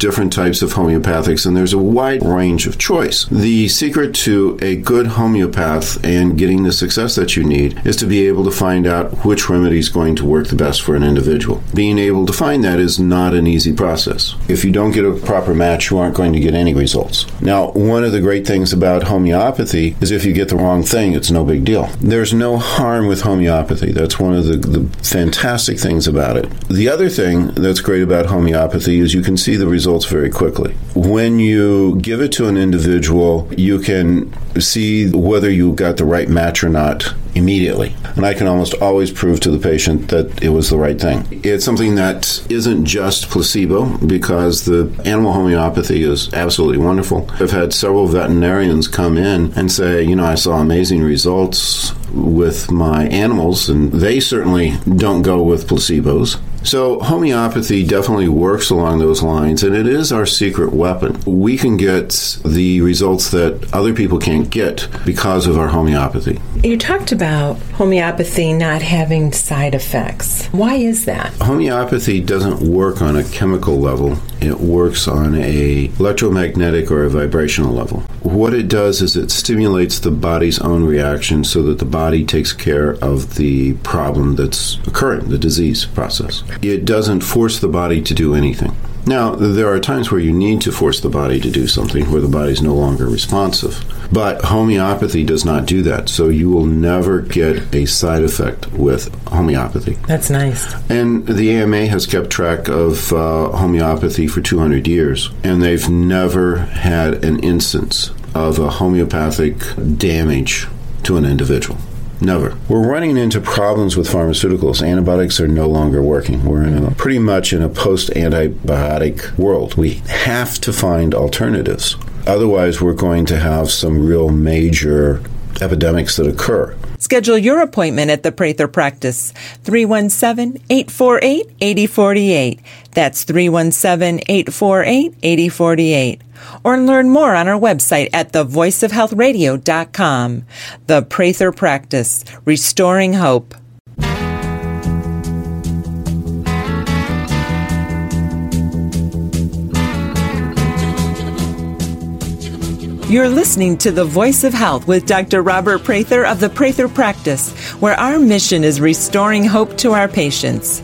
different types of homeopathics, and there's a wide range of choice. The secret to a good homeopath and getting the success that you need is to be able to find out which remedy is going to work the best for an individual. Being able to find that is not an easy process. If you don't get a proper match, you aren't going to get any results. Now, one of the great things about homeopathy is if you get the wrong thing, it's no big deal. There's no harm with homeopathy. That's one of the, the fantastic things about it. The other thing that's great about homeopathy is you can see the results very quickly. When you give it to an individual, you can see whether you got the right match or not immediately. And I can almost always prove to the patient that it was the right thing. It's something that isn't just placebo, because the animal homeopathy is absolutely wonderful. I've had several veterinarians come in and say, you know, I saw amazing results with my animals, and they certainly don't go with placebos. So homeopathy definitely works along those lines, and it is our secret weapon. We can get the results that other people can't get because of our homeopathy. You talked about homeopathy not having side effects. Why is that? Homeopathy doesn't work on a chemical level. It works on a electromagnetic or a vibrational level. What it does is it stimulates the body's own reaction so that the body takes care of the problem that's occurring, the disease process. It doesn't force the body to do anything. Now, there are times where you need to force the body to do something where the body's no longer responsive. But homeopathy does not do that, so you will never get a side effect with homeopathy. That's nice. And the A M A has kept track of uh, homeopathy for two hundred years, and they've never had an instance of a homeopathic damage to an individual. Never. We're running into problems with pharmaceuticals. Antibiotics are no longer working. We're in a, pretty much in a post-antibiotic world. We have to find alternatives. Otherwise, we're going to have some real major epidemics that occur. Schedule your appointment at the Prather Practice, three one seven, eight four eight, eight zero four eight. That's three one seven, eight four eight, eight zero four eight. Or learn more on our website at the voice of health radio dot com. The Prather Practice, restoring hope. You're listening to The Voice of Health with Doctor Robert Prather of the Prather Practice, where our mission is restoring hope to our patients.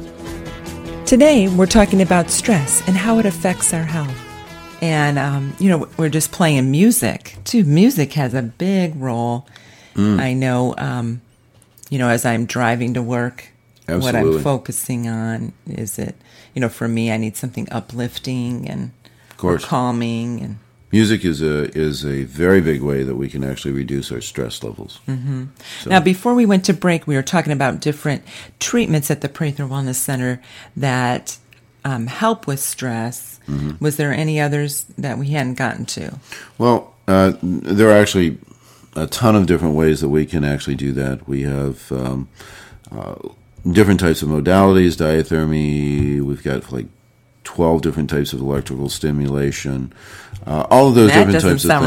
Today, we're talking about stress and how it affects our health. And, um, you know, we're just playing music, too. Music has a big role. Mm. I know, um, you know, as I'm driving to work, Absolutely. What I'm focusing on is it, you know, for me, I need something uplifting and of course. calming and Music is a is a very big way that we can actually reduce our stress levels. Mm-hmm. So. Now, before we went to break, we were talking about different treatments at the Prather Wellness Center that um, help with stress. Mm-hmm. Was there any others that we hadn't gotten to? Well, uh, there are actually a ton of different ways that we can actually do that. We have um, uh, different types of modalities, diathermy. We've got like twelve different types of electrical stimulation. Uh, all of those that different types of things. That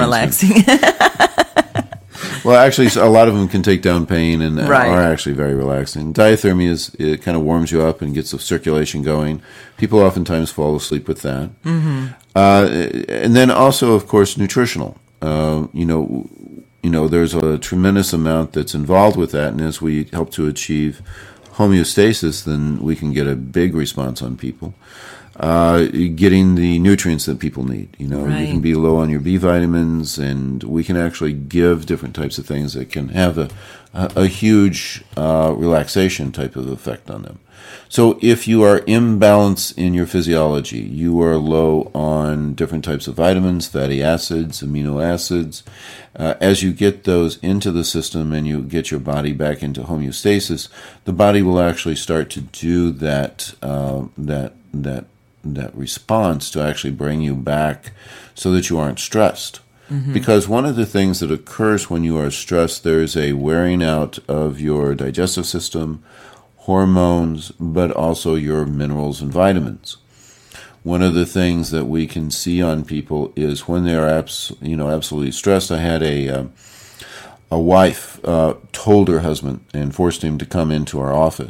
doesn't sound relaxing. Well, actually, a lot of them can take down pain and right. are actually very relaxing. Diathermy is it kind of warms you up and gets the circulation going. People oftentimes fall asleep with that. Mm-hmm. Uh, and then also, of course, nutritional. Uh, you know, you know, there's a tremendous amount that's involved with that, and as we help to achieve homeostasis, then we can get a big response on people. Uh, getting the nutrients that people need. You know, right. You can be low on your B vitamins, and we can actually give different types of things that can have a a, a huge uh, relaxation type of effect on them. So if you are imbalanced in your physiology, you are low on different types of vitamins, fatty acids, amino acids. Uh, as you get those into the system and you get your body back into homeostasis, the body will actually start to do that uh, that that that response to actually bring you back so that you aren't stressed. Mm-hmm. Because one of the things that occurs when you are stressed, there's a wearing out of your digestive system, hormones, but also your minerals and vitamins. One of the things that we can see on people is when they are abs- you know, absolutely stressed. I had a uh, a wife uh, told her husband and forced him to come into our office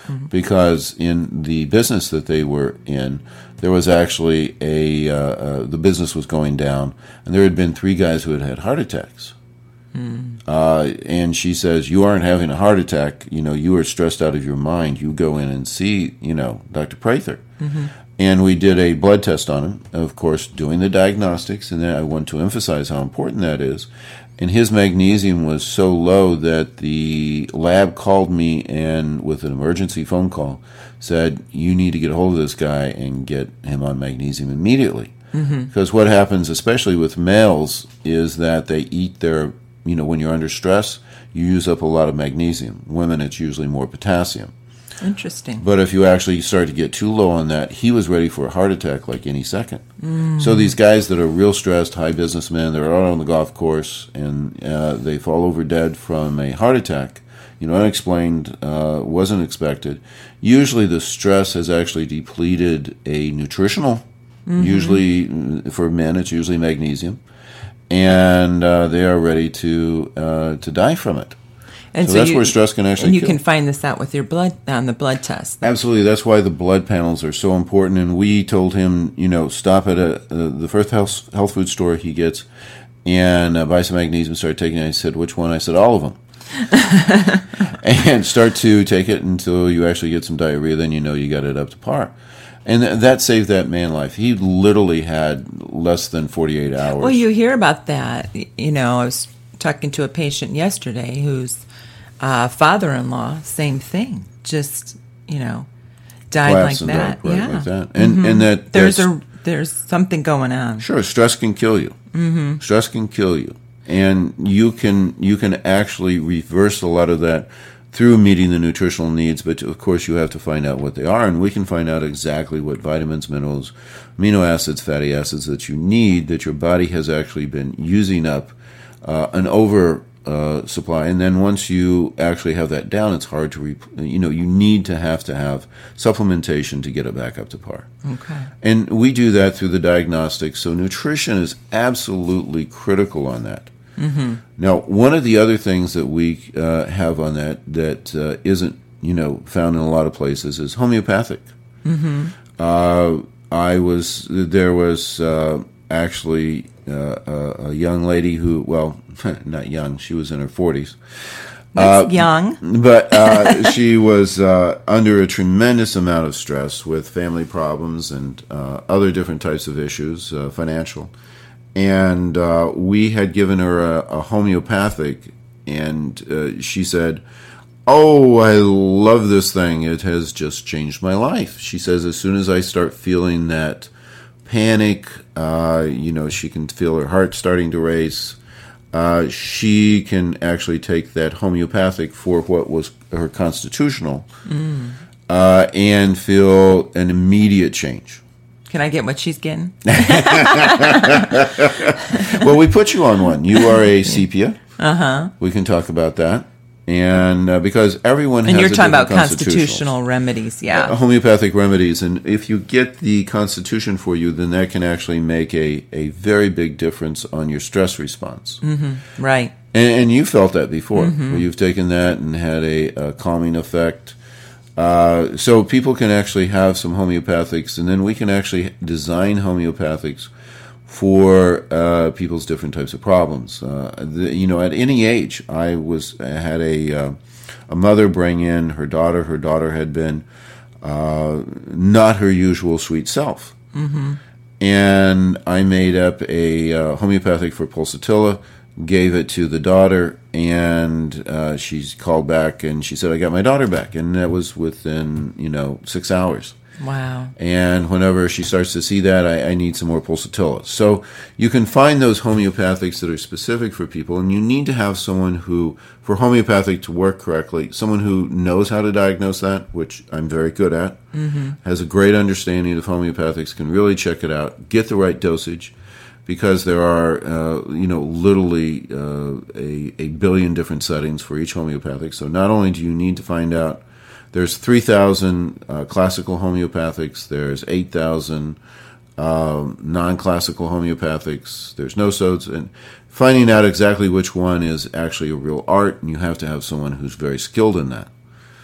mm-hmm. because in the business that they were in, there was actually a, uh, uh, the business was going down, and there had been three guys who had had heart attacks. Mm. Uh, and she says, you aren't having a heart attack, you know, you are stressed out of your mind. You go in and see, you know, Doctor Prather. Mm-hmm. And we did a blood test on him, of course, doing the diagnostics, and then I want to emphasize how important that is. And his magnesium was so low that the lab called me and, with an emergency phone call, said, you need to get a hold of this guy and get him on magnesium immediately. Mm-hmm. Because what happens, especially with males, is that they eat their, you know, when you're under stress, you use up a lot of magnesium. Women, it's usually more potassium. Interesting. But if you actually start to get too low on that, he was ready for a heart attack like any second. Mm. So these guys that are real stressed, high businessmen, they're out on the golf course, and uh, they fall over dead from a heart attack, you know, unexplained, uh, wasn't expected. Usually the stress has actually depleted a nutritional, mm-hmm. usually for men it's usually magnesium, and uh, they are ready to uh, to die from it. And so, so that's you, where stress can actually And you kill. can find this out with your blood, on the blood test. Absolutely. That's why the blood panels are so important. And we told him, you know, stop at a, uh, the first health, health food store he gets and uh, buy some magnesium, start taking it. I said, which one? I said, all of them. And start to take it until you actually get some diarrhea. Then you know you got it up to par. And th- that saved that man life. He literally had less than forty-eight hours. Well, you hear about that. You know, I was talking to a patient yesterday who's Uh, father-in-law, same thing. Just, you know, died Collapse like that. Died, right, yeah, like that. And mm-hmm. and that there's a there's something going on. Sure, stress can kill you. Mm-hmm. Stress can kill you, and you can you can actually reverse a lot of that through meeting the nutritional needs. But of course, you have to find out what they are, and we can find out exactly what vitamins, minerals, amino acids, fatty acids that you need that your body has actually been using up uh, an over. Uh, supply, and then once you actually have that down, it's hard to, re- you know, you need to have to have supplementation to get it back up to par. Okay. And we do that through the diagnostics, so nutrition is absolutely critical on that. Mm-hmm. Now, one of the other things that we uh, have on that that uh, isn't, you know, found in a lot of places is homeopathic. Mm-hmm. Uh, I was, there was uh, actually uh, a, a young lady who, well, not young, she was in her forties. That's uh, young. But uh, she was uh, under a tremendous amount of stress with family problems and uh, other different types of issues, uh, financial. And uh, we had given her a, a homeopathic, and uh, she said, oh, I love this thing. It has just changed my life. She says, as soon as I start feeling that panic, uh, you know, she can feel her heart starting to race. Uh, she can actually take that homeopathic for what was her constitutional mm. uh, and feel an immediate change. Can I get what she's getting? Well, we put you on one. You are a sepia. Uh-huh. We can talk about that. And uh, because everyone and has you're a talking about constitutional, constitutional remedies, yeah. Uh, homeopathic remedies. And if you get the constitution for you, then that can actually make a, a very big difference on your stress response. Mm-hmm. Right. And, and you felt that before, mm-hmm. where you've taken that and had a, a calming effect. Uh, so people can actually have some homeopathics, and then we can actually design homeopathics for uh, people's different types of problems. Uh, the, you know, at any age, I was I had a uh, a mother bring in her daughter. Her daughter had been uh, not her usual sweet self, mm-hmm. and I made up a uh, homeopathic for pulsatilla, gave it to the daughter, and uh, she's called back and she said, "I got my daughter back," and that was within you know six hours. Wow. And whenever she starts to see that, I, I need some more pulsatilla. So you can find those homeopathics that are specific for people, and you need to have someone who, for homeopathic to work correctly, someone who knows how to diagnose that, which I'm very good at, mm-hmm. has a great understanding of homeopathics, can really check it out, get the right dosage, because there are, uh, you know, literally uh, a, a billion different settings for each homeopathic. So not only do you need to find out, there's three thousand uh, classical homeopathics, there's eight thousand um, non-classical homeopathics, there's no-sodes, and finding out exactly which one is actually a real art, and you have to have someone who's very skilled in that.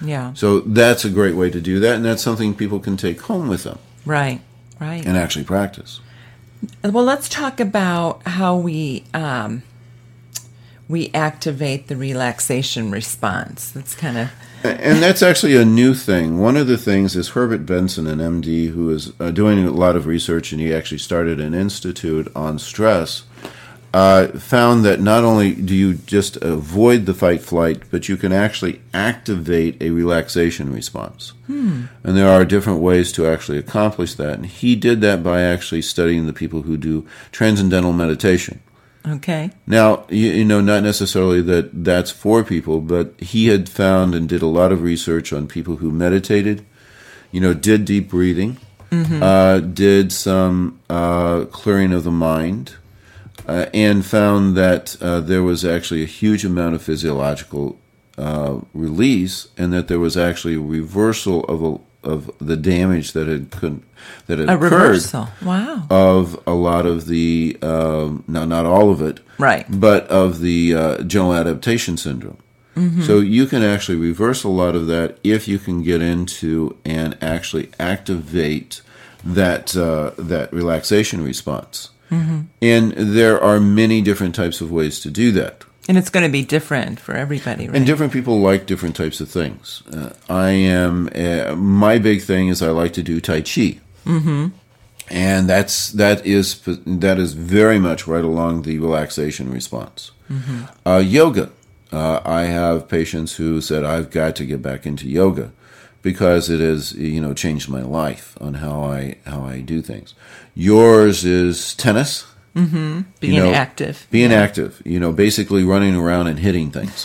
Yeah. So that's a great way to do that, and that's something people can take home with them. Right, right. And actually practice. Well, let's talk about how we um, we activate the relaxation response. That's kind of... And that's actually a new thing. One of the things is Herbert Benson, an M D, who is uh, doing a lot of research, and he actually started an institute on stress, uh, found that not only do you just avoid the fight-flight, but you can actually activate a relaxation response. Hmm. And there are different ways to actually accomplish that. And he did that by actually studying the people who do transcendental meditation. Okay. Now, you, you know, not necessarily that that's for people, but he had found and did a lot of research on people who meditated, you know, did deep breathing, mm-hmm. uh, did some uh, clearing of the mind, uh, and found that uh, there was actually a huge amount of physiological uh, release, and that there was actually a reversal of a of the damage that had that had a occurred reversal. Wow. of a lot of the um, now not all of it, right, but of the uh, general adaptation syndrome. Mm-hmm. So you can actually reverse a lot of that if you can get into and actually activate that uh, that relaxation response. Mm-hmm. And there are many different types of ways to do that. And it's going to be different for everybody, right? And different people like different types of things. Uh, I am, uh, my big thing is I like to do Tai Chi. Mm-hmm. And that's, that is, that is very much right along the relaxation response. Mm-hmm. Uh, yoga. Uh, I have patients who said, I've got to get back into yoga because it has, you know, changed my life on how I, how I do things. Yours is tennis. Mm-hmm. Being you know, active. Being yeah. active. You know, basically running around and hitting things.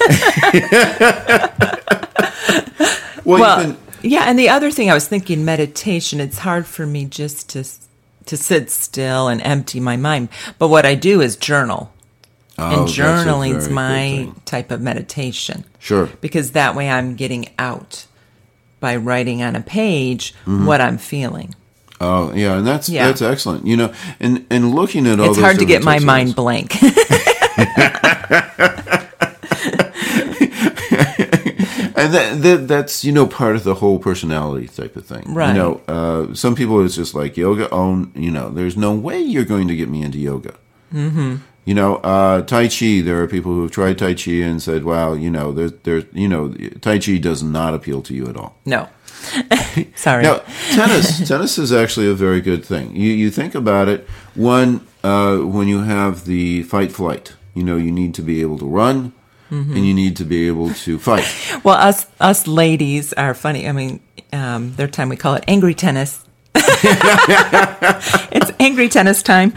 well, well you can, yeah, and the other thing I was thinking, meditation, it's hard for me just to to sit still and empty my mind. But what I do is journal. oh, and journaling that's a is very my good thing. type of meditation. Sure. Because that way I'm getting out by writing on a page mm-hmm. what I'm feeling. Oh, yeah, and that's yeah. that's excellent. You know, and, and looking at all it's those hard to get my mind things. blank. And that, that that's, you know, part of the whole personality type of thing. Right. You know, uh, some people it's just like yoga. Oh, you know, there's no way you're going to get me into yoga. Mm-hmm. You know, uh, Tai Chi, there are people who have tried Tai Chi and said, wow, you know, there's, there's, you know, Tai Chi does not appeal to you at all. No. Sorry. Now, tennis, tennis is actually a very good thing. You you think about it, one, uh, when you have the fight-flight, you know, you need to be able to run, mm-hmm. and you need to be able to fight. Well, us us ladies are funny. I mean, um, their time we call it angry tennis. It's angry tennis time.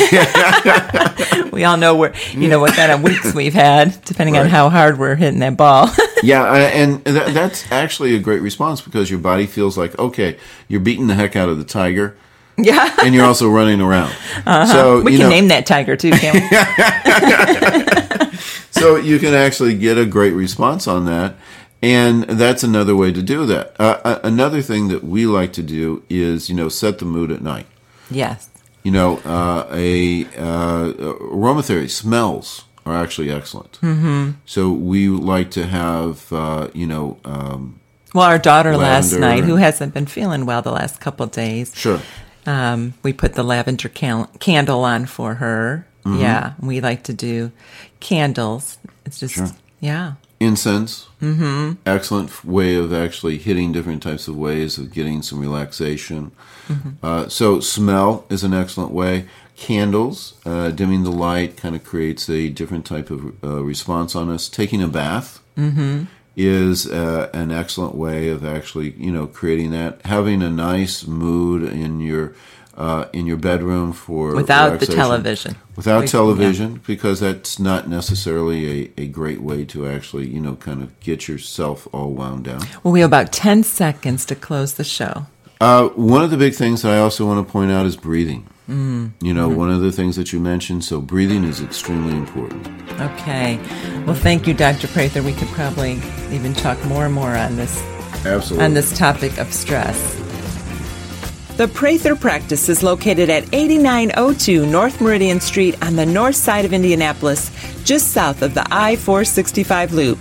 We all know where you know what kind of weeks we've had, depending right. on how hard we're hitting that ball. Yeah, and that, that's actually a great response because your body feels like, okay, you're beating the heck out of the tiger. Yeah, and you're also running around. Uh-huh. So we you can know, name that tiger too, can't we? So you can actually get a great response on that. And that's another way to do that. Uh, another thing that we like to do is, you know, set the mood at night. Yes. You know, uh, a uh, aromatherapy smells are actually excellent. Mm-hmm. So we like to have, uh, you know, um, well, our daughter last lavender night, and- who hasn't been feeling well the last couple of days, Sure. um, we put the lavender cal- candle on for her. Mm-hmm. Yeah, we like to do candles. It's just, Sure. yeah. Incense, mm-hmm. excellent way of actually hitting different types of ways of getting some relaxation. Mm-hmm. Uh, so smell is an excellent way. Candles, uh, dimming the light kind of creates a different type of uh, response on us. Taking a bath mm-hmm. is uh, an excellent way of actually, you know, creating that. Having a nice mood in your uh, in your bedroom for without the television. Without we, television, yeah. because that's not necessarily a, a great way to actually, you know, kind of get yourself all wound down. Well, we have about ten seconds to close the show. Uh, one of the big things that I also want to point out is breathing. Mm. You know, Mm-hmm. one of the things that you mentioned, so breathing is extremely important. Okay. Well, thank you, Doctor Prather. We could probably even talk more and more on this, Absolutely. on this topic of stress. The Prather practice is located at eighty-nine oh two North Meridian Street on the north side of Indianapolis, just south of the I four sixty-five loop.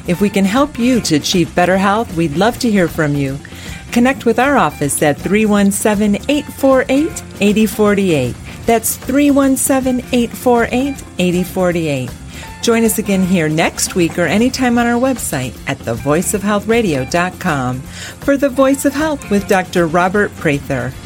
If we can help you to achieve better health, we'd love to hear from you. Connect with our office at three one seven, eight four eight, eight zero four eight. That's three one seven, eight four eight, eight zero four eight. Join us again here next week or anytime on our website at the voice of health radio dot com for The Voice of Health with Doctor Robert Prather.